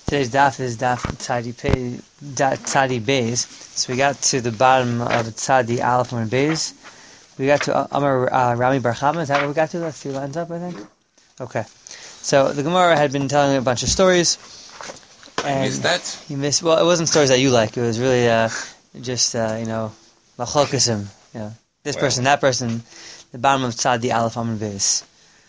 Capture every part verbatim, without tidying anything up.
Today's daf is daf tzadi pei, tzadi beis. So we got to the bottom of tzadi aleph and beis. We got to Amar uh, Rami Bar Chama. Is that what we got to? That's two lines up, I think. Okay. So the Gemara had been telling a bunch of stories. And I missed that. You missed. Well, it wasn't stories that you like. It was really uh, just uh, you know machlokesim. You know, this well. person, that person. The bottom of tzadi aleph and beis.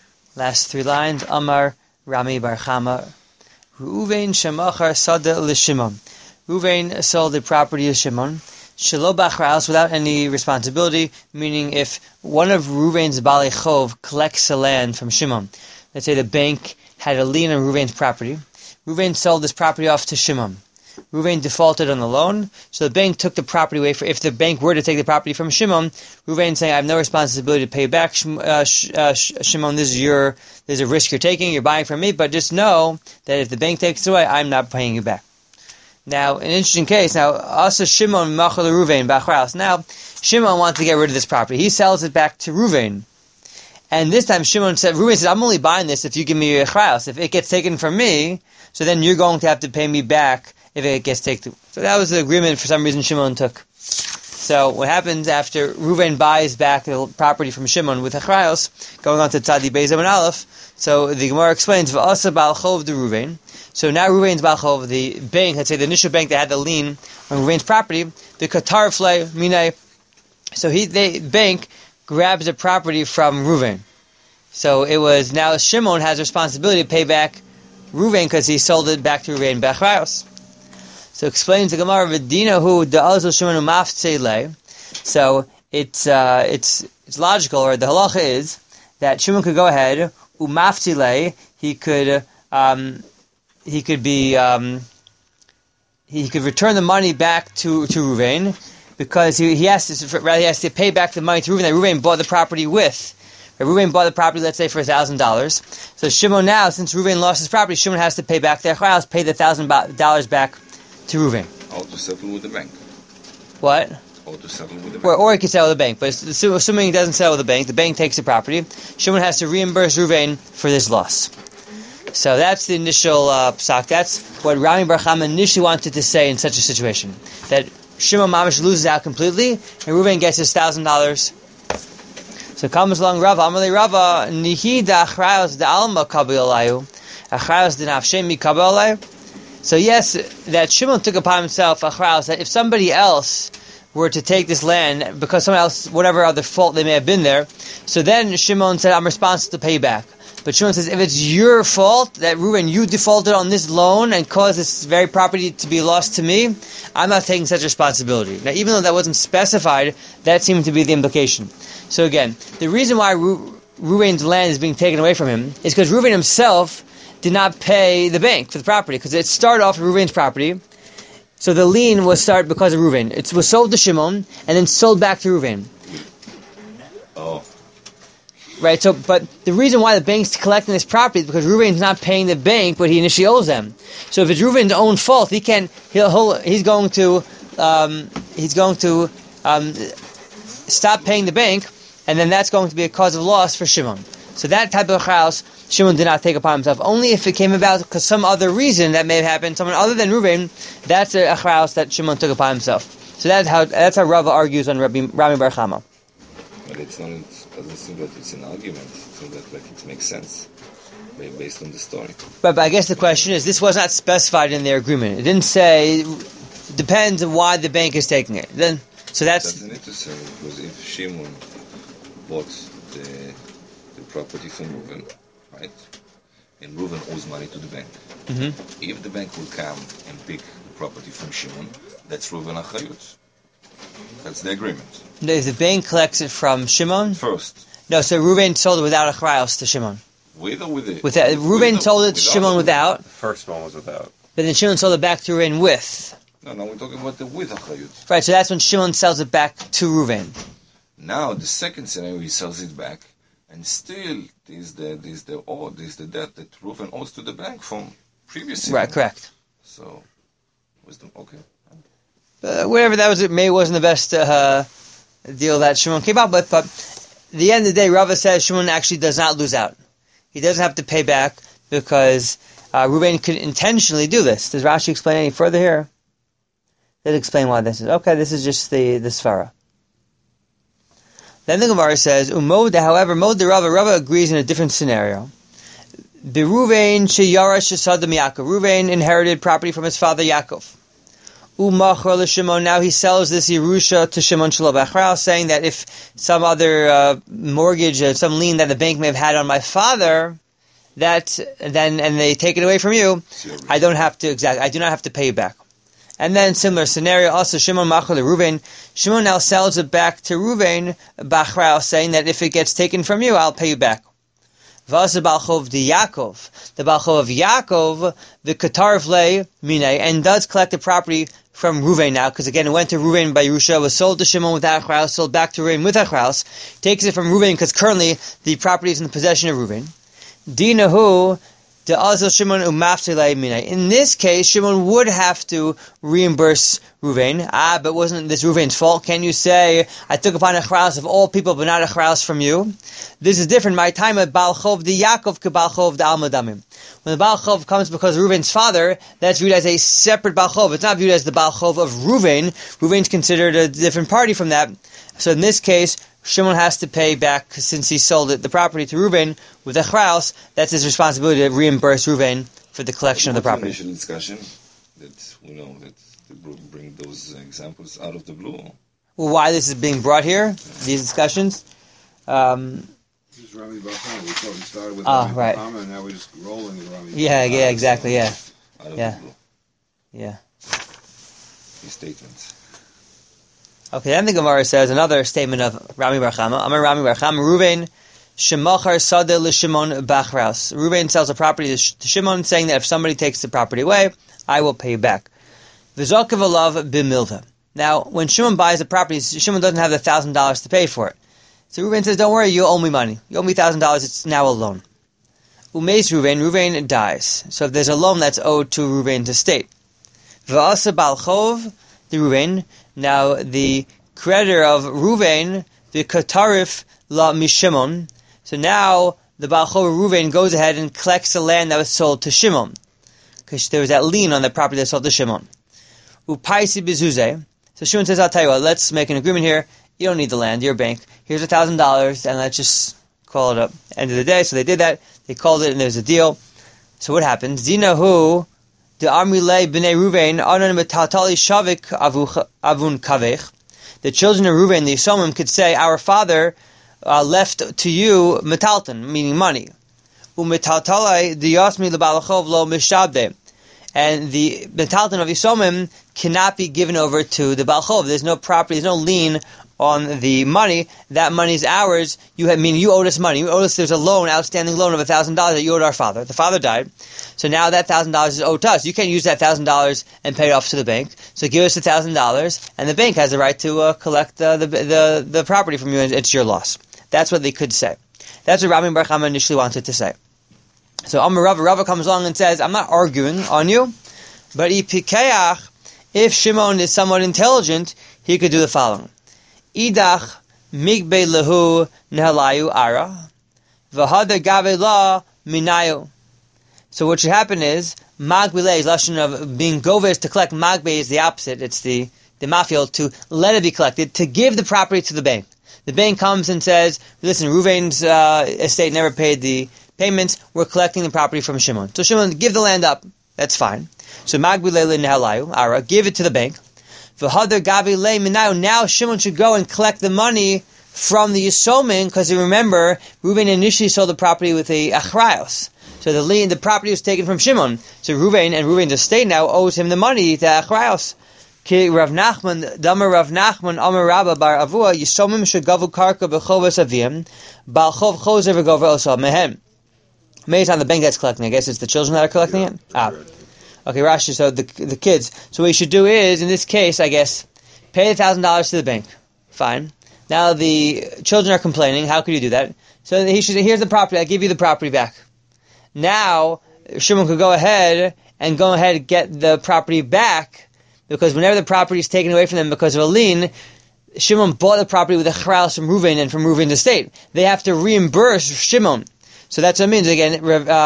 Last three lines. Amar Rami Bar Chama. Reuven shemachar sada l'Shimon. Reuven sold the property of Shimon. Shelo b'achraus, without any responsibility, meaning if one of Reuven's balei chov collects the land from Shimon, let's say the bank had a lien on Reuven's property, Reuven sold this property off to Shimon. Reuven defaulted on the loan, so the bank took the property away. For if the bank were to take the property from Shimon, Reuven saying, "I have no responsibility to pay back, uh, uh, Shimon. This is your, there's a risk you're taking. You're buying from me, but just know that if the bank takes it away, I'm not paying you back." Now, an interesting case. Now, also Shimon machal Reuven b'achraus. Now, Shimon wants to get rid of this property. He sells it back to Reuven, and this time Shimon said, "Reuven said, I'm only buying this if you give me your achraus. If it gets taken from me, so then you're going to have to pay me back." If it gets taken. So that was the agreement for some reason Shimon took. So what happens after Reuven buys back the property from Shimon with Achrayos, going on to Tzadi Beis and Aleph, so the Gemara explains, V'asa Baal Chov de Reuven. So now Reuven's Baal Chov, the bank, let's say the initial bank that had the lien on Reuven's property, the Qatar Flay, Minay. So he, the bank grabs the property from Reuven. So it was now Shimon has responsibility to pay back Reuven because he sold it back to Reuven B'Achrayos. So explains the Gemara V'dina hu da'alzul Shimon u'maftzei. So it's uh, it's it's logical, or the halacha is that Shimon could go ahead u'maftzei. He could um, he could be um, he could return the money back to to Reuven because he he has to rather he has to pay back the money to Reuven that Reuven bought the property with. Reuven bought the property, let's say, for a thousand dollars. So Shimon now, since Reuven lost his property, Shimon has to pay back their chayos, pay the thousand dollars back to Reuven. Or to settle with the bank. What? Or to settle with the bank. Or, or he could settle with the bank. But assuming he doesn't settle with the bank, the bank takes the property, Shimon has to reimburse Reuven for this loss. So that's the initial uh, psak. That's what Rami Bar Chama initially wanted to say in such a situation. That Shimon Mamish loses out completely, and Reuven gets his thousand dollars. So comes along Rava, Amalei Rava, Nihi da achrayos da alma kabel alayu, achrayos da nafshem mi kabel alayu. So yes, that Shimon took upon himself achrayos, that if somebody else were to take this land, because someone else, whatever other fault they may have been there, so then Shimon said, I'm responsible to pay back. But Shimon says, if it's your fault, that Reuven, you defaulted on this loan and caused this very property to be lost to me, I'm not taking such responsibility. Now, even though that wasn't specified, that seemed to be the implication. So again, the reason why Ru- Reuven's land is being taken away from him is because Reuven himself did not pay the bank for the property, because it started off Reuven's property. So the lien was started because of Reuven. It was sold to Shimon and then sold back to Reuven. Oh. Right, so, but the reason why the bank's collecting this property is because Reuven's not paying the bank what he initially owes them. So if it's Reuven's own fault, he can, he'll, he'll he's going to, um, he's going to, um, stop paying the bank, and then that's going to be a cause of loss for Shimon. So that type of house, Shimon did not take upon himself. Only if it came about because some other reason that may have happened, someone other than Reuven, that's a house that Shimon took upon himself. So that's how that's how Rava argues on Rabbi, Rami Bar Chama. But it's not, it doesn't seem that it's an argument. It seems that like it makes sense based on the story. But, but I guess the question is, this was not specified in their agreement. It didn't say, depends on why the bank is taking it. Then, so that's... Doesn't it to say, because if Shimon bought the the property from Reuven, right? And Reuven owes money to the bank. Mm-hmm. If the bank will come and pick the property from Shimon, that's Reuven Achayut. That's the agreement. No, if the bank collects it from Shimon? First. No, so Reuven sold it without achrayos to Shimon. With or with it? Without. Reuven sold it to Shimon without. The first one was without. But then Shimon sold it back to Reuven with. No, no, we're talking about the with Achayut. Right, so that's when Shimon sells it back to Reuven. Now, the second scenario, he sells it back, and still there's the there's the oh, there's the debt that Reuven owes to the bank from previous year. Right, correct. So, wisdom, okay. Uh, whatever that was, it may wasn't the best uh, deal that Shimon came out with, but at the end of the day, Rava says Shimon actually does not lose out. He doesn't have to pay back because uh, Reuven could intentionally do this. Does Rashi explain any further here? Does it explain why this is? Okay, this is just the, the Svara. Then the Gemara says, Umod, however, Mod the Rava, Rava agrees in a different scenario. The Reuven sheyarash Sadam Yaakov. Reuven inherited property from his father Yaakov. Umachar l'Shimon. Now he sells this Yerusha to Shimon Shelo B'Achral, saying that if some other uh, mortgage, uh, some lien that the bank may have had on my father, that then and they take it away from you, I don't have to exact. I do not have to pay you back. And then similar scenario, also Shimon Machar Reuven. Shimon now sells it back to Reuven B'Achral, saying that if it gets taken from you, I'll pay you back. V'asa Balchov de Yaakov, the Balchov of Yaakov, the Katarv le Minei, and does collect the property from Reuven now, because again it went to Reuven by Yerusha, was sold to Shimon with Achraus, sold back to Reuven with Achraus, takes it from Reuven because currently the property is in the possession of Reuven. Dinahu de Azil Shimon umafte le Minei. In this case, Shimon would have to reimburse Reuven. Ah, but wasn't this Reuven's fault? Can you say, I took upon Achraus of all people, but not Achraus from you? This is different. My time at Balchov de Yaakov ke Balchov de Almadamim. When the Balchov comes because of Reuven's father, that's viewed as a separate Balchov. It's not viewed as the Balchov of Reuven. Reuven's considered a different party from that. So in this case, Shimon has to pay back, since he sold it, the property to Reuven with Achraus. That's his responsibility to reimburse Reuven for the collection of the property. Initial discussion that we know that to bring those examples out of the blue. Well, why this is being brought here? These discussions. Um, This is Rami Balchama. We thought we started with Ah, Rami right. Balchama, and now we're just rolling with Rami. yeah, Balchama. yeah, exactly, yeah, Out of Yeah. the blue. yeah. His statements. Okay, then the Gemara says another statement of Rami Bar Chama. Amar Rami Bar Chama, Reuven shemachar sadeh l'Shimon b'Achraus. Reuven sells a property to Shimon, saying that if somebody takes the property away, I will pay you back. V'zokav alav b'milva. Now, when Shimon buys a property, Shimon doesn't have the thousand dollars to pay for it. So Reuven says, "Don't worry, you owe me money. You owe me thousand dollars. It's now a loan." Umeis Reuven, Reuven dies. So if there's a loan that's owed to Reuven's estate, v'asa balchov the Reuven. Now the creditor of Reuven, the katarif la mishimon. So now the balchov of Reuven goes ahead and collects the land that was sold to Shimon, because there was that lien on the property that sold to Shimon. Upaisi bezuzeh. So Shimon says, "I'll tell you what. Let's make an agreement here. You don't need the land. You're a bank. Here's a thousand dollars, and let's just call it up." End of the day. So they did that. They called it, and there's a deal. So what happens? Zinahu the Amrile b'nei Reuven anan metatali shavik avun kavech. The children of Reuven, the Yisomim, could say, "Our father uh, left to you metalton," meaning money. Umetaltalai the yasmi lebalachov lo mishabde. And the metalton of Yisomim cannot be given over to the balchov. There's no property, there's no lien on the money. That money is ours. You have, meaning you owed us money. You owed us, there's a loan, outstanding loan of a thousand dollars that you owed our father. The father died. So now that thousand dollars is owed to us. You can't use that thousand dollars and pay it off to the bank. So give us the thousand dollars, and the bank has the right to uh, collect uh, the, the the property from you, and it's your loss. That's what they could say. That's what Rami Bar Chama initially wanted to say. So Amar Rava, Rava comes along and says, I'm not arguing on you, but if Shimon is somewhat intelligent, he could do the following. Idach migbe lehu nehalayu ara v'hada gave la minayu. So what should happen is magbile is lashon of being goves to collect. Magbe is the opposite. It's the the mafia to let it be collected, to give the property to the bank. The bank comes and says, "Listen, Reuven's uh, estate never paid the payments. We're collecting the property from Shimon. So Shimon, give the land up. That's fine. So magbile nehalayu ara, give it to the bank." Now Shimon should go and collect the money from the Yisomim, because you remember, Reuven initially sold the property with a achrayos. So the lien, the property was taken from Shimon. So Reuven and Reuven's estate now owes him the money to achrayos. Ki Rav Nachman, Damar Rav Nachman, Amar Rabba Bar Avua, Yisomim shegavu karka b'chovas avim, balchov chozer v'gover osal mehem. Maybe it's on the bank that's collecting. I guess it's the children that are collecting it. Ah. Okay, Rashi, so the the kids. So what you should do is, in this case, I guess, pay the thousand dollars to the bank. Fine. Now the children are complaining. How could you do that? So he should say, here's the property. I give you the property back. Now Shimon could go ahead and go ahead and get the property back, because whenever the property is taken away from them because of a lien, Shimon bought the property with a charaus from Reuven and from Reuven's estate. They have to reimburse Shimon. So that's what it means. Again, uh,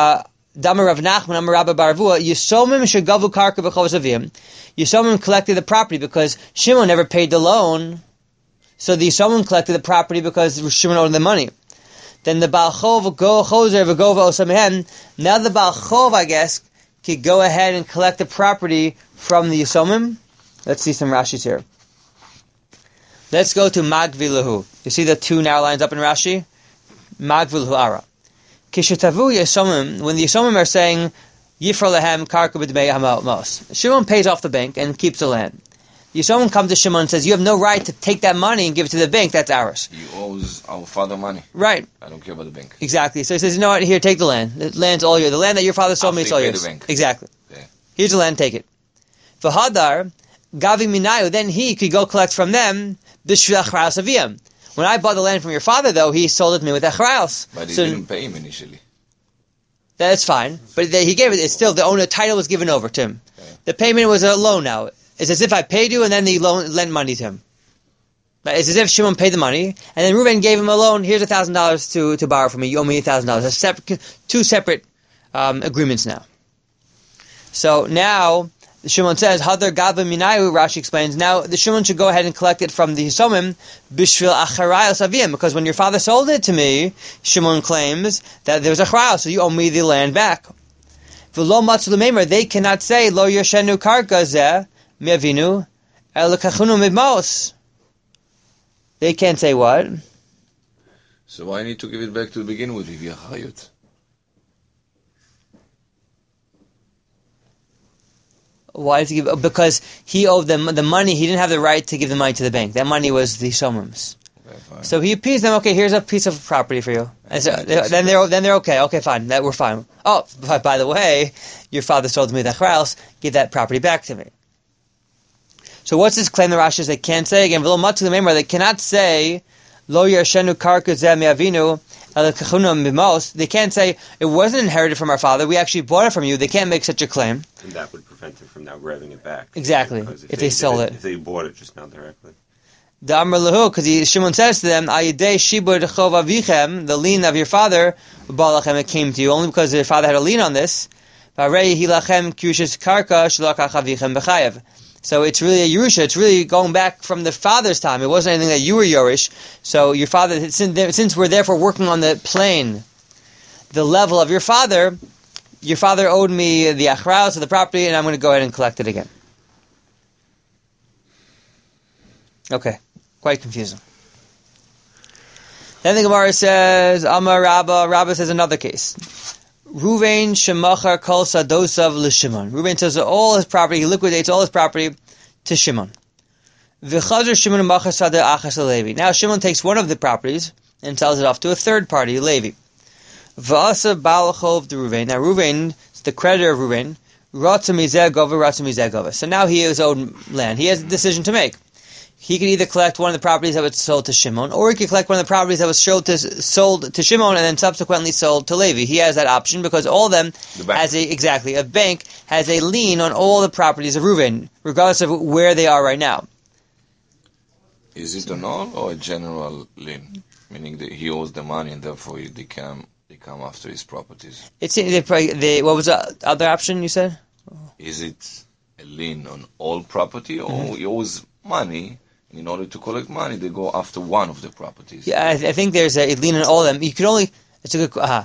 Damar Rav Nachman, Amar Rabba Baravua, Yisomim shegavu karka b'chovos avim. Yisomim collected the property because Shimon never paid the loan, so the Yisomim collected the property because Shimon owed them money. Then the Baal Chov go choser v'gova osamihem. Now the Baal Chov, I guess, could go ahead and collect the property from the Yisomim. Let's see some Rashis here. Let's go to Magvilahu. You see the two narrow lines up in Rashi? Magvilahu Ara. Kishatavu Yisomim, when the Yisomim are saying, Yifra lehem karka b'dmei hamos. Shimon pays off the bank and keeps the land. Yisomim comes to Shimon and says, you have no right to take that money and give it to the bank, that's ours. You owes our father money. Right. I don't care about the bank. Exactly. So he says, you know what, here, take the land. The land's all yours. The land that your father sold me is all yours. Exactly. Yeah. Here's the land, take it. V'hadar, gavi minayu, then he could go collect from them, b'shvil achraus aviyam. When I bought the land from your father, though, he sold it to me with achraus. But he so, didn't pay him initially. That's fine. But he gave it, it's still, the owner title was given over to him. Okay. The payment was a loan now. It's as if I paid you and then the loan lent money to him. But it's as if Shimon paid the money and then Reuven gave him a loan. Here's a thousand dollars to to borrow from me. You owe me a thousand dollars. Separate, two separate um, agreements now. So now Shimon says, "Hadar gava minayu." Rashi explains. Now the Shimon should go ahead and collect it from the Yisomim b'shvil acharayos avim, because when your father sold it to me, Shimon claims that there was a acharayos, so you owe me the land back. V'lo matzu l'meimer. They cannot say lo yashenu karka zeh. They can't say what? So why need to give it back to begin with if you're chayut? Why to give? Because he owed them the money. He didn't have the right to give the money to the bank. That money was the Shomim's. Okay, so he appeased them. Okay, here's a piece of property for you. And so, then they're then they're okay. Okay, fine. That we're fine. Oh, but by the way, your father sold me the chraus. Give that property back to me. So what's this claim the Rashi says they can't say? Again, they cannot say, Lo yarshenu karka zeh me'avinu el kachuna mimos. They can't say, it wasn't inherited from our father, we actually bought it from you. They can't make such a claim. And that would prevent them from now grabbing it back. Exactly, if, if they, they sold it. If they bought it just now directly. The Amr Lahu, because Shimon says to them, Ayidei shibud chov avichem, the lien of your father, balachem, it came to you, only because your father had a lien on this. Varei hilachem kushis karka shlakach avichem b'chayev. So it's really a Yerusha. It's really going back from the father's time. It wasn't anything that you were Yorish. So your father, since we're therefore working on the plane, the level of your father, your father owed me the achraus of the property, and I'm going to go ahead and collect it again. Okay, quite confusing. Then the Gemara says, Amar Rabba, Rabba says another case. Ruvain shemachar kol sadosav l'Shimon. Ruvain sells all his property, he liquidates all his property to Shimon. V'chazar Shimon machar sadeh achas Levi. Now Shimon takes one of the properties and sells it off to a third party, Levi. V'asa balachov de Ruvain. Now Ruvain is the creditor of Ruvain. Ratzu mizeh gova, ratzu mizeh gova. So now he is owed land. He has a decision to make. He could either collect one of the properties that was sold to Shimon, or he could collect one of the properties that was sold to, sold to Shimon and then subsequently sold to Levi. He has that option because all of them the has a exactly a bank has a lien on all the properties of Reuven, regardless of where they are right now. Is it an all or a general lien, meaning that he owes the money and therefore they come they come after his properties? It's they, they, what was the other option you said? Is it a lien on all property, or mm-hmm. he owes money? In order to collect money, they go after one of the properties. Yeah, I, I think there's a lien on all of them. You could only, it's a good, uh,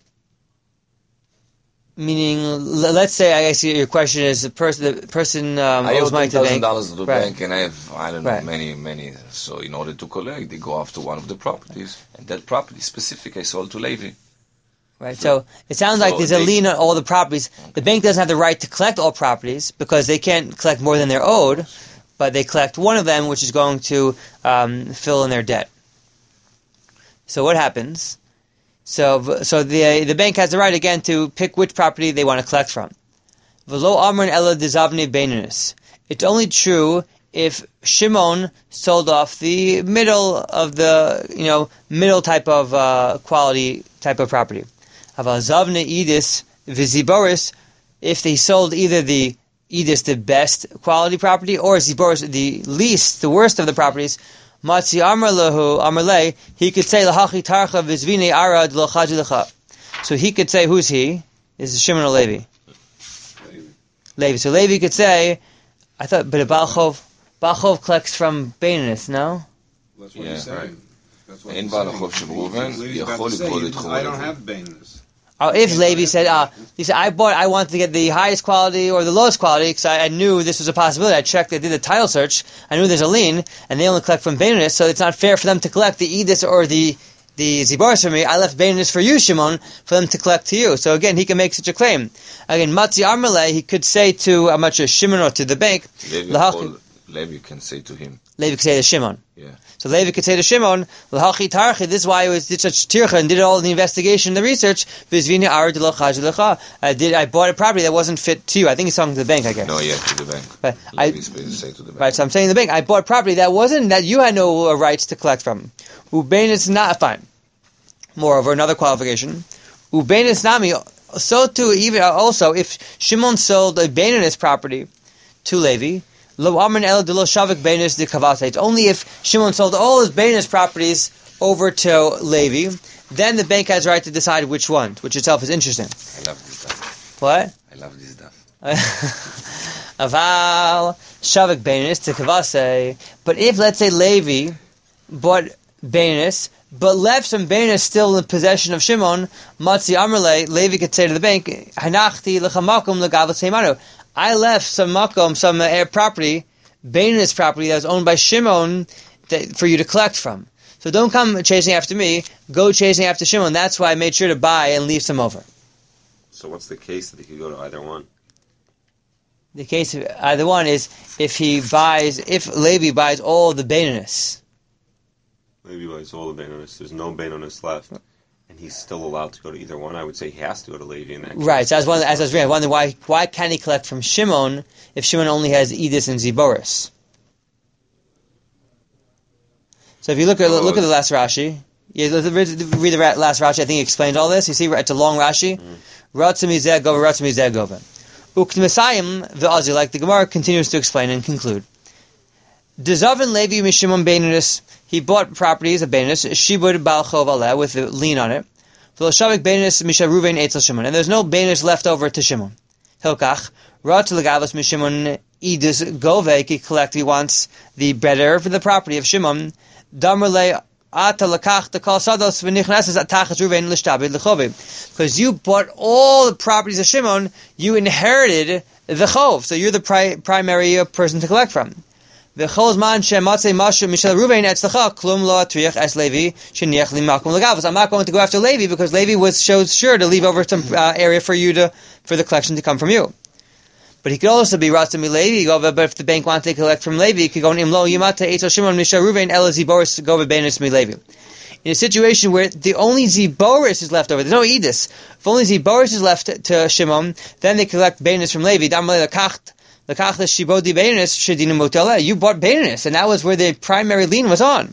meaning, let's say, I guess your question is, the person, the person um, I owes money to the bank. I owe ten thousand dollars to the right. bank, and I have, I don't know, right. many, many. So in order to collect, they go after one of the properties. And that property specific I sold to Levi. Right, so it sounds so like there's they, a lien on all the properties. Okay. The bank doesn't have the right to collect all properties because they can't collect more than they're owed. But they collect one of them, which is going to um, fill in their debt. So what happens? So, so the the bank has the right again to pick which property they want to collect from. V'lo amrin ela dizavne beininus. It's only true if Shimon sold off the middle of the you know middle type of uh, quality type of property. Aval zavne idis v'ziboris. If they sold either the Edis, the best quality property, or Ziboris, the least, the worst of the properties, Matzi Amar Lahu, Amar Le, he could say, Lahachi Tarcha Vizvine Arad Lachaji Lacha. So he could say, who's he? Is Shimon or Levi? Levi. Levi. So Levi could say, I thought, but a Balchov, Balchov collects from Baininus, no? That's what Yeah, he's saying. right. That's what אין he's בעל saying. החוב של ראובן Levi's about יכול to say, לגבות את he- חוב I don't הלוי. have Baininus. Or if Yeah, Levi I- said, ah, he said, I bought, I wanted to get the highest quality or the lowest quality because I, I knew this was a possibility. I checked, I did a title search, I knew there's a lien, and they only collect from Baininus, so it's not fair for them to collect the Edis or the the Ziboris for me. I left Baininus for you, Shimon, for them to collect to you. So again, he can make such a claim. Again, Matzi Armele, he could say to, I'm not sure, Shimon or to the bank, Levi Lahach- יכול- Levi can say to him. Levi could say to Shimon. Yeah. So Levi could say to Shimon, "L'hachi tarchi." This is why I was did such tircha and did all the investigation, and the research. Vizvini ar de l'chaj lecha. I did. I bought a property that wasn't fit to you. I think he's talking to the bank, I guess. No, yeah, to the bank. But I, Levi's supposed to say to the bank. right. So I'm saying to the bank, I bought property that wasn't that you had no uh, rights to collect from. Ubein is not fine. Moreover, another qualification. Ubein is nami. So too, even also, if Shimon sold a Baininus property to Levi. Lo amrin el de lo shavik beinus de kavasa. It's only if Shimon sold all his Baininus properties over to Levi, then the bank has the right to decide which one, which itself is interesting. I love this stuff. What? I love this stuff. Aval shavik beinus de kavasa. But if, let's say, Levi bought Baininus, but left some Baininus still in possession of Shimon, Matzi Amrle, Levi could say to the bank, Hanachti l'chamakum l'gavos heimanu. I left some makom, some uh, property, Baininus property that was owned by Shimon that, for you to collect from. So don't come chasing after me, go chasing after Shimon. That's why I made sure to buy and leave some over. So what's the case that he could go to either one? The case of either one is if he buys, if Levi buys all the Baininus. Maybe buys all the Baininus. There's no Baininus left. And he's still allowed to go to either one. I would say he has to go to Levi in that case. Right, so as, one, as I was reading, I wonder why, why can't he collect from Shimon if Shimon only has Edis and Ziboris? So if you look at Oh, look at the last Rashi, yeah, read read the last Rashi. I think he explains all this. You see, it's a long Rashi. Ratzim Yizeh Gova, Ratzim Yizeh Gova. Uk't'Mesayim v'Azi, like the Gemara continues to explain and conclude. Dezavin Levi Mishimon Baininus, he bought properties of Baininus, Shibud Baal Chov Aleh, with a lien on it. V'Loshavik Baininus Misha Ruvain Eitzel Shimon, and there's no Baininus left over to Shimon. Hilkach, Rat Legavos Mishimon Edus Govek, he collect, he wants the better for the property of Shimon. Damerle Ata Lakach the Kal Sados V'Nichnases Atachas Ruvain L'Shtabid L'Chovim. Because you bought all the properties of Shimon, you inherited the Chov, so you're the pri- primary uh, person to collect from. I'm not going to go after Levi because Levi was shows sure to leave over some uh, area for you to for the collection to come from you. But he could also be Ratzim Levi Gova. But if the bank wants to collect from Levi, he could go Imlo Yimata Eitzel Shimon Misha Ruvain El Ziboris Gova Beinus Mi Levi. In a situation where the only Ziboris is left over, there's no Edis. If only Ziboris is left to Shimon, then they collect Beinus from Levi. You bought Baininus, and that was where the primary lien was on.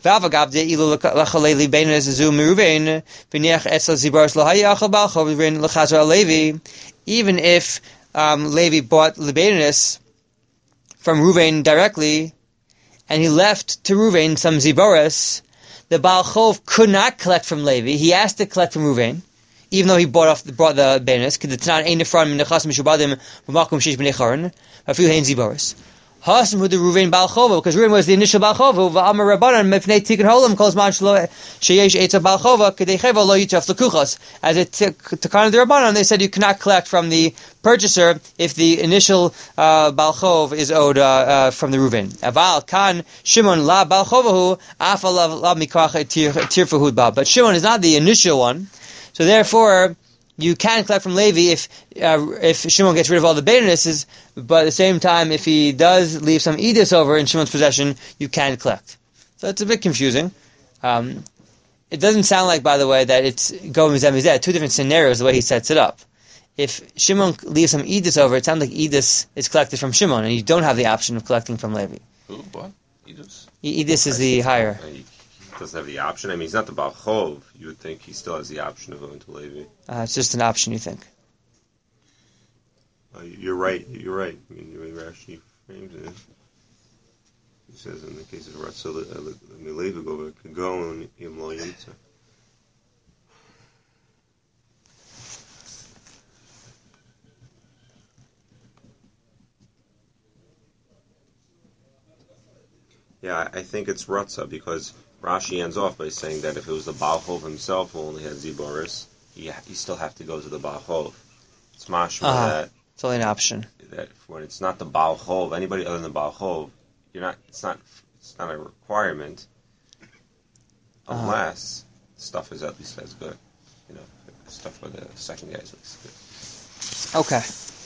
Even if um, Levi bought Baininus from Ruvain directly, and he left to Ruvain some Ziboris, the Baal Chov could not collect from Levi. He has to collect from Ruvain, even though he bought off brought the Baininus, because it's not ein nefran minachas mishubadim b'makom sheish b'nei charon, afilu hein ziboris. Hasam hu de Ruvain Baal Chovo, because Ruvain was the initial Baal Chovo. V'amar Rabbanan mepnei tikkun holam kol zman shelo sheyesh eitza Baal Chova kedei cheva lo yitaf lekuchas. As a tikkun of the Rabbanan, they said you cannot collect from the purchaser if the initial uh, Baal Chov is owed uh, uh, from the Ruvain. Aval kan Shimon la Baal Chovahu afal la mikrach tirfahud ba. But Shimon is not the initial one. So therefore, you can collect from Levi if uh, if Shimon gets rid of all the Baininuses, but at the same time, if he does leave some Edis over in Shimon's possession, you can collect. So it's a bit confusing. Um, it doesn't sound like, by the way, that it's Go Mizeh Mizeh. Two different scenarios, the way he sets it up. If Shimon leaves some Edis over, it sounds like Edis is collected from Shimon, and you don't have the option of collecting from Levi. Who? What? Edis? Edis is the higher. He doesn't have the option. I mean, he's not the Baal Chov. You would think he still has the option of going to Levi. Uh, it's just an option, you think. Uh, you're right. You're right. I mean, the way Rashi frames it, he says in the case of Ratzil, Levi go could go and Yom Lo Yimtza. Yeah, I I think it's Ratzah because Rashi ends off by saying that if it was the Baal Chov himself who only had Ziboris, you, you still have to go to the Baal Chov. It's mashma Uh-huh. that, It's only an option. that when it's not the Baal Chov, anybody other than the Baal Chov, you're not. It's not. It's not a requirement Uh-huh. unless stuff is at least as good. You know, stuff for the second guy is at least good. Okay.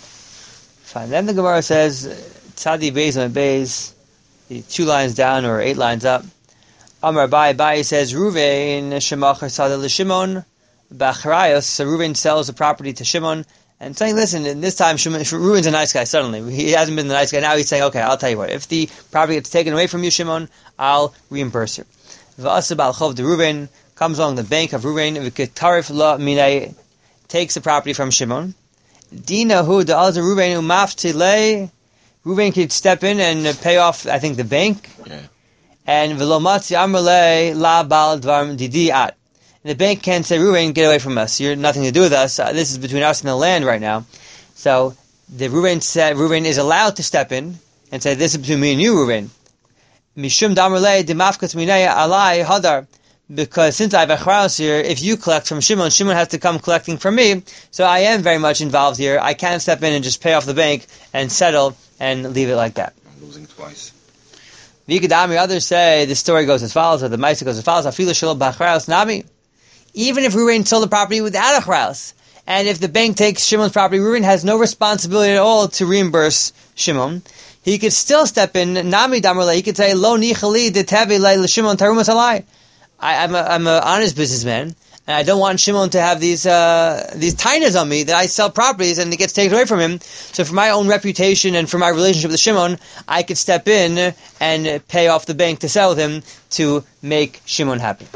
Fine. Then the Gemara says, Tzadi Beis and Beis, the two lines down or eight lines up. Amar Bai Bai says, Ruvain Shemachar Sada L'Shimon Bachrayos. So Ruvain sells the property to Shimon and saying, listen, and this time Shimon, Ruvain's a nice guy suddenly. He hasn't been the nice guy. Now he's saying, okay, I'll tell you what. If the property gets taken away from you, Shimon, I'll reimburse you. V'asa Bal Chov de Ruvain comes along the bank of Ruvain, V'ketarif La Minay, takes the property from Shimon. Dina hu de alza Ruvain umaftile. Ruvain could step in and pay off, I think, the bank. Yeah. And v'lomatzi amrle la bal dvar didi at. And the bank can say, Ruvain, get away from us. You're nothing to do with us. Uh, this is between us and the land right now. So the Ruvain said, Ruvain is allowed to step in and say, this is between me and you, Ruvain. Mishum damrle demafkas minay alai hadar. Because since I have a charaus here, if you collect from Shimon, Shimon has to come collecting from me. So I am very much involved here. I can't step in and just pay off the bank and settle and leave it like that. I'm losing twice. Vikadami, others say the story goes as follows, or the Maisa goes as follows. Afilu shalom b'achraus nami. Even if Ruvain sold the property without a charaus, and if the bank takes Shimon's property, Ruvain has no responsibility at all to reimburse Shimon. He could still step in. Nami damrle. He could say lo nichali detevi le Shimon tarumas alai. I, I'm a I'm an honest businessman, and I don't want Shimon to have these uh, these tainas on me that I sell properties and it gets taken away from him. So for my own reputation and for my relationship with Shimon, I could step in and pay off the bank to sell with him to make Shimon happy.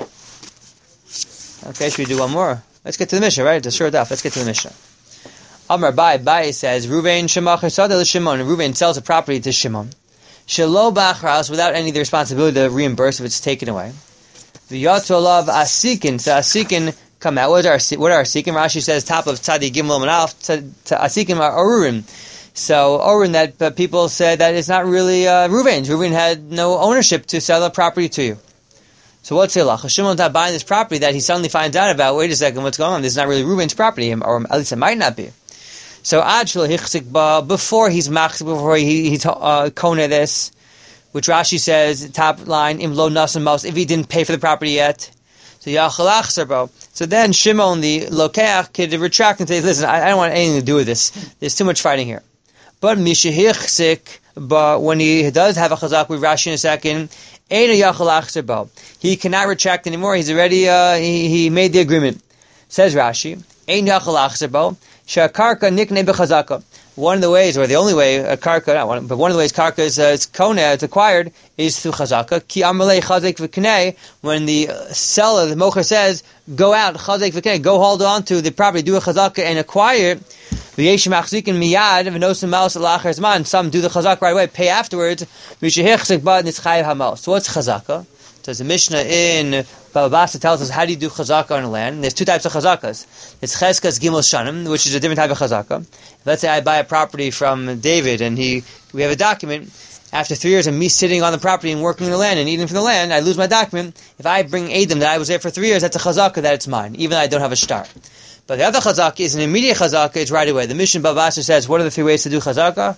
Okay, should we do one more? Let's get to the Mishnah, right? To short off, let's get to the Mishnah. Amar Bai Bai says, Ruvain shemachar sada Shimon. Ruvain sells a property to Shimon. Shelo b'achras, without any of the responsibility to reimburse if it's taken away. V'yatolav asikin. So asikin come out. What are what are asikin? Rashi says top of tzadi gimel manalf. Asikin are orurim. So orurim that uh, people say that it's not really uh, Ruvain's. Ruvain had no ownership to sell the property to you. So what's the halacha? Shimon's not buying this property that he suddenly finds out about. Wait a second, what's going on? This is not really Ruvain's property, or at least it might not be. So ad shel hichzik ba, before he's mach, before he he's uh, kone this. Which Rashi says, top line, im lo nasan maus, if he didn't pay for the property yet. So yachal achzer bo. So then Shimon, the lokeach, could retract and say, listen, I, I don't want anything to do with this. There's too much fighting here. But mishehichsik, but when he does have a chazak, with Rashi in a second, ein yachal achzer bo. He cannot retract anymore. He's already, uh, he, he made the agreement. Says Rashi, ein yachal achzer bo, she'akarka nikne bechazaka. One of the ways, or the only way, a karka, not one, but one of the ways karka is, uh, it's kona, it's acquired, is through chazaka. Ki amalei chazek v'knei, when the seller, the mocher says, go out, chazek v'knei, go hold on to the property, do a chazaka and acquire it. V'yeshim achzikin miyad, v'nosim maus alachar zman, some do the chazaka right away, pay afterwards. V'shehechzik bad nitzchayev hamaus. So what's chazaka? So the Mishnah in Baba Basra tells us how do you do chazaka on the land. There's two types of chazakas. It's cheskas gimel shanim, which is a different type of chazaka. Let's say I buy a property from David, and he we have a document. After three years of me sitting on the property and working the land and eating from the land, I lose my document. If I bring Adam that I was there for three years, that's a chazaka that it's mine, even though I don't have a star. But the other chazaka is an immediate chazaka, it's right away. The Mishnah Baba Basra says, what are the three ways to do chazaka?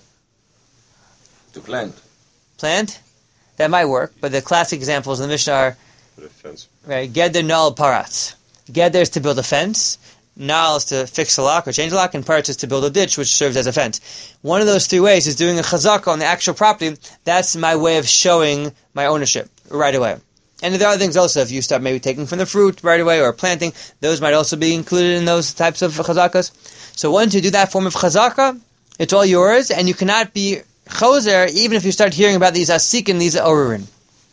To plant. Plant? That might work, but the classic examples in the Mishnah are Put a fence. right, Geder Nal Paratz. Geder is to build a fence, Nal is to fix the lock or change the lock, and Paratz is to build a ditch which serves as a fence. One of those three ways is doing a chazaka on the actual property. That's my way of showing my ownership right away. And there are other things also, if you start maybe taking from the fruit right away or planting, those might also be included in those types of chazakas. So once you do that form of chazaka, it's all yours, and you cannot be choser even if you start hearing about these asikin, these orurin.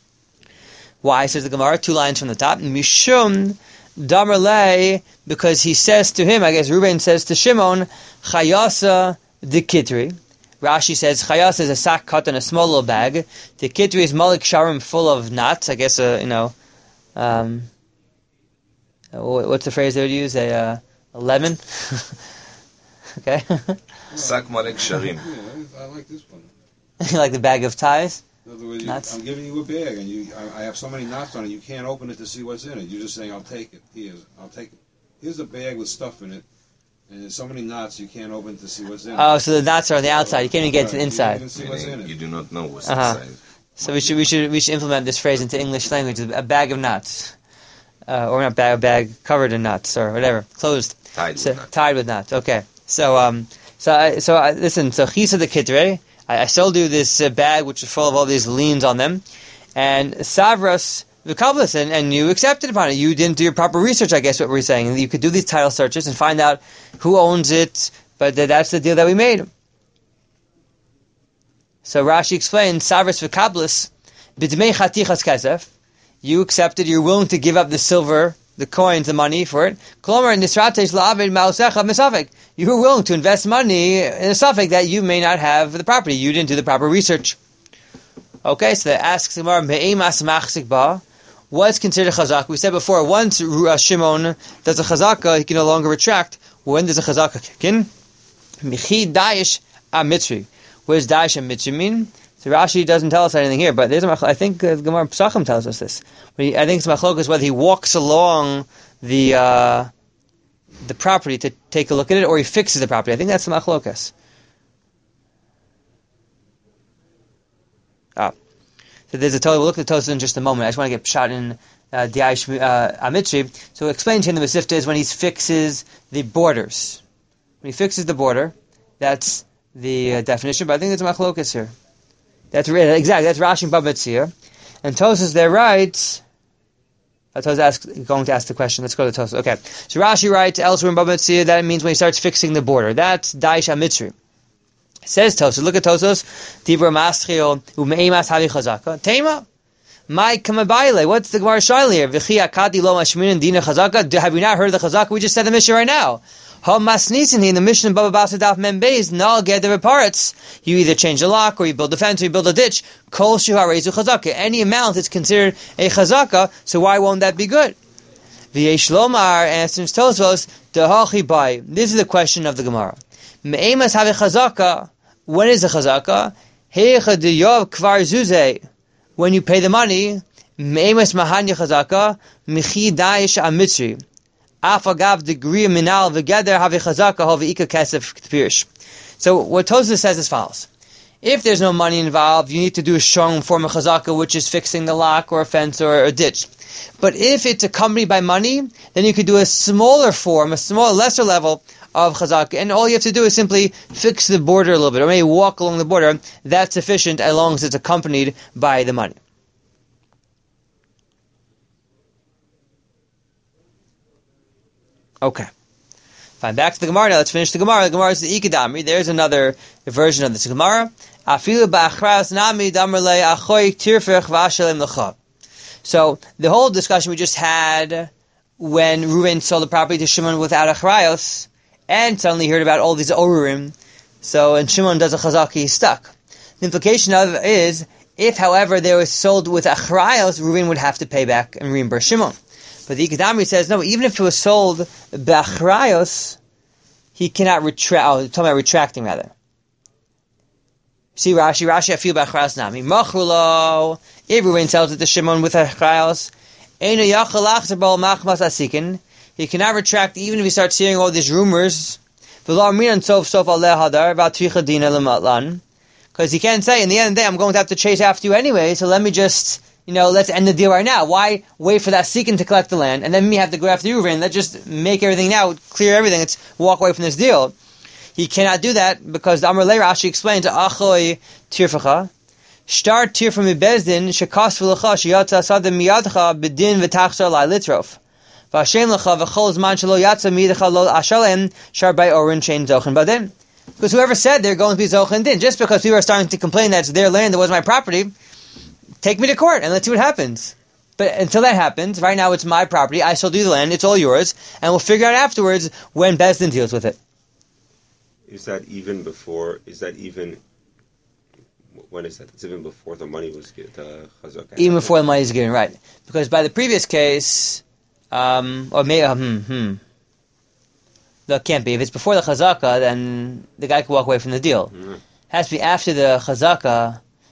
Why? Says the Gemara, two lines from the top. Mishum damarlei, because he says to him, I guess Reuben says to Shimon, chayasa de kitri. Rashi says chayasa is a sack cut in a small little bag. The kitri is malik sharim, full of nuts. I guess uh, you know. Um, what's the phrase they would use? A, uh, a lemon. Okay. Sak malek sharim. Yeah, I like this one. Like the bag of ties. In other words, you, Knots? I'm giving you a bag, and you, I, I have so many knots on it, you can't open it to see what's in it. You're just saying, "I'll take it. Here, I'll take it. Here's a bag with stuff in it, and there's so many knots you can't open it to see what's in it." Oh, so the knots are on the outside. You can't even get to the Right, inside. You, can't see what's in Meaning it. you do not know what's Uh-huh. inside. So we should we should we should implement this phrase into English language: a bag of knots, uh, or not bag, a bag covered in knots, or whatever, closed, Tied so, with knots. tied with knots. Okay. So um, so I, so I, listen. So chisa the kitre. I, I sold you this uh, bag which is full of all these liens on them, and savras v'kablas, and and you accepted upon it. You didn't do your proper research, I guess. What we're saying, you could do these title searches and find out who owns it, but th- that's the deal that we made. So Rashi explains, Savras v'kablis, b'dmei chatichas kesef, you accepted, you're willing to give up the silver, the coins, the money for it. Kolomer nisratesh la'avid ma'osecha misafek. You were willing to invest money in a suffix that you may not have the property. You didn't do the proper research. Okay, so that asks the Gemara, me'emas machzik ba, what's considered chazak? We said before, once uh, Shimon does a chazaka, he can no longer retract. When does a chazaka kick in? Michi da'ish a-mitzri. What does da'ish a-mitzri mean? So Rashi doesn't tell us anything here, but there's a mach- I think uh, Gemara Pesachim tells us this. But he, I think it's machlokas whether he walks along the uh, the property to take a look at it, or he fixes the property. I think that's the machlokas. Ah. So there's a Torah. We'll look at the Tosfos in just a moment. I just want to get shot in uh, Diash uh, Amitri. So explain to him the Masifta is when he fixes the borders. When he fixes the border, that's the uh, definition. But I think it's machlokas here. That's re- exactly that's Rashi and Baba Metzia. And Tosfos there writes. Uh, Tosfos ask, going to ask the question. Let's go to Tosfos. Okay. So Rashi writes elsewhere in Baba Metzia that means when he starts fixing the border. That's Diash Amitri. Says Tosfos, look at Tosfos. Dibra Maschio Umeimas Havi Chazaka. Tema. My Kamabaile. What's the Gemara Shaila here? V'chi Akati Lo Mashmin Dina Chazaka. Have you not heard the Chazaka? We just said the Mishnah right now. Ha Masnisin in the Mishnah Baba Basa Daf Membeis. Now get the parts. You either change the lock, or you build a fence, or you build a ditch. Kol Shuharezu Chazaka. Any amount is considered a Chazaka. So why won't that be good? V'yesh Lomar answers Tosfos. Dehachi Bai. This is the question of the Gemara. Me'emas Havi Chazaka. When is the chazaka? Heicha deyav kvar zuzeh. When you pay the money, me'emas mahanya chazaka, michi da'ish amitzri. Afagav degree minal v'geder havi chazaka havi'ika kesef t'pirish. So what Tosfos says is as follows. If there's no money involved, you need to do a strong form of chazaka, which is fixing the lock or a fence or a ditch. But if it's accompanied by money, then you could do a smaller form, a smaller, lesser level of chazaka, and all you have to do is simply fix the border a little bit, or maybe walk along the border. That's sufficient as long as it's accompanied by the money. Okay. Fine, back to the Gemara now. Let's finish the Gemara. The Gemara is the Ikadamri. There's another version of this Gemara. Afilu ba'achras nami damarle achoy tirfech v'ashalem l'cha. So the whole discussion we just had when Reuven sold the property to Shimon without achrayos, and suddenly heard about all these orurim. So, and Shimon does a chazaka, he's stuck. The implication of it is, if, however, they were sold with achrayos, Reuven would have to pay back and reimburse Shimon. But the Ikadamri says, no, even if it was sold b'achrayos, he cannot retract, oh, talking about retracting rather. See Rashi, Rashi, I feel b'achrayos nami. Machulo, if Reuven sells it to Shimon with achrayos, eino yachal achzer b'ol machmas asikin, he cannot retract even if he starts hearing all these rumors. Because he can't say, in the end of the day, I'm going to have to chase after you anyway, so let me just, you know, let's end the deal right now. Why wait for that seeking to collect the land, and then me have to go after you, Reuven? Let's just make everything now, clear everything, let's walk away from this deal. He cannot do that, because the Amar Le Rashi explains, Achoy tirfacha, Shtar tirfa mi bezdin, shekas v'lecha, sheyatza sadem miyadcha, bedin v'tachsar lai litrof. Because whoever said they're going to be Zochin Din, just because people are starting to complain that it's their land, it was my property, take me to court and let's see what happens. But until that happens, right now it's my property, I shall do the land, it's all yours, and we'll figure out afterwards when Bezdin deals with it. Is that even before, is that even, when is that? It's even before the money was given, the chazaka. Even before the money is given, right. Because by the previous case, Um, or maybe, um, hmm, hmm. No, it can't be. If it's before the chazaka, then the guy can walk away from the deal. Mm. It has to be after the chazaka,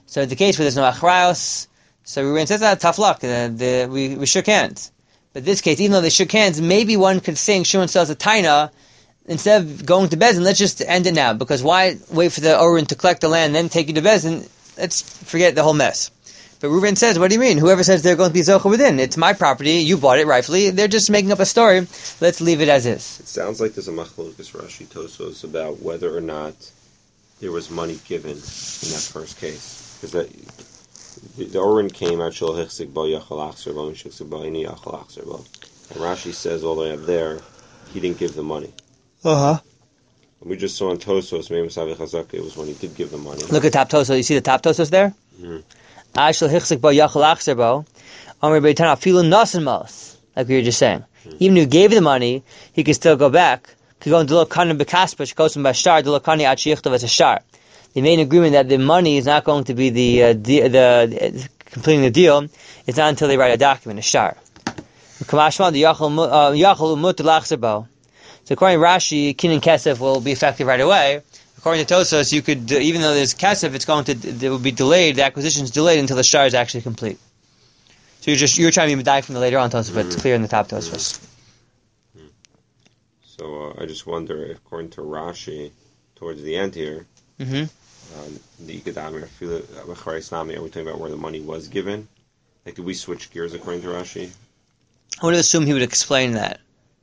So in the case where there's no achrayos, so Reuven says, ah, tough luck, uh, the, we, we shook hands. But this case, even though they shook hands, maybe one could think Shimon sells a taina, instead of going to Bezin, let's just end it now, because why wait for the Oren to collect the land and then take you to Bezin? Let's forget the whole mess. But Reuven says, what do you mean? Whoever says they're going to be Zocha within, it's my property, you bought it rightfully, they're just making up a story, let's leave it as is. It sounds like there's a Machlokes Rashi Tosos about whether or not there was money given in that first case. Because that the, the Oren came out Shel Hichzik Bo Yachal Achzer Bo Mishik Bo Ini Yachal Achzer Bo. And Rashi says all the way up there, he didn't give the money. Uh-huh. And we just saw in Tosos, Meim Savi Chazak, it was when he did give the money. Look at top Tosos, you see the top Tosos there? Mm-hmm. I shall hichzik bo yachal achzer bo. Amar beitana afilu nasan malos, like we were just saying. Mm-hmm. Even if he gave the money, he could still go back. Could go into the kanim bekaspa shkosim bashtar the lokani at sheichtov as a shar. They made an agreement that the money is not going to be the uh, the, the, the completing the deal. It's not until they write a document, a shar. Kamashma the yachal yachal umut lachzer bo. So according to Rashi, kin and kesef will be effective right away. According to Tosos, you could, uh, even though there's kesef, it's going to, it will be delayed, the acquisition is delayed until the shtar is actually complete. So you're just, you're trying to be medayik from the later on Tosos, but it's clear in the top Tosos. Mm-hmm. So uh, I just wonder, if, according to Rashi, towards the end here, Mm-hmm. um, the Ikadamir, are we talking about where the money was given? Like, did we switch gears according to Rashi? I would assume he would explain that.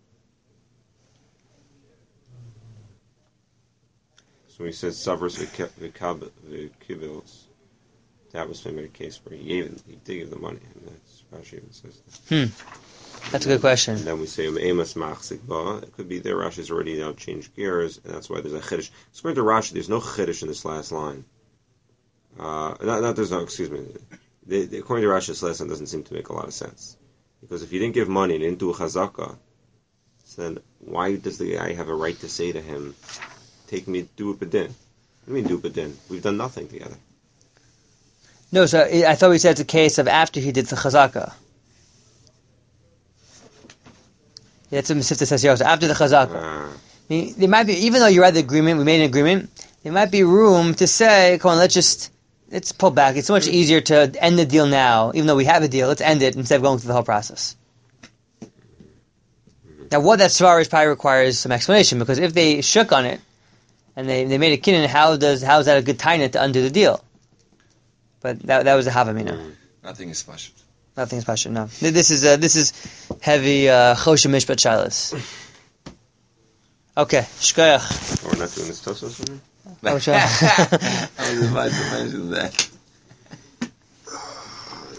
So he says Savras v'kibels. That was maybe a case where he gave, he did give the money, and that's Rashi even says that. Hmm, that's a good question. And then we say Emas machzik ba. It could be there. Rashi's already now changed gears, and that's why there's a chiddush. According to Rashi, there's no chiddush in this last line. Uh, not, not there's no. Excuse me. The, the, according to Rashi, this last line doesn't seem to make a lot of sense, because if you didn't give money and didn't do a chazaka, then why does the guy have a right to say to him, take me do a bedin? What do you mean do a bedin? We've done nothing together. No, so I thought we said it's a case of after he did the chazaka. Yeah, that's what Mesivta says here. So after the chazaka. Uh, I mean, there might be, even though you read the agreement, we made an agreement, there might be room to say, come on, let's just, let's pull back. It's so much easier to end the deal now, even though we have a deal, let's end it instead of going through the whole process. Now, what that svar is probably requires some explanation, because if they shook on it, and they, they made a kinyan, how does how is that a good taina to undo the deal? But that that was a havamina. Nothing is pashut. Nothing is pashut. No, this is uh, this is heavy choshen mishpat shilas. Okay, shkoyach. We're not doing this tosos. Oh, sure. I was about to mention that.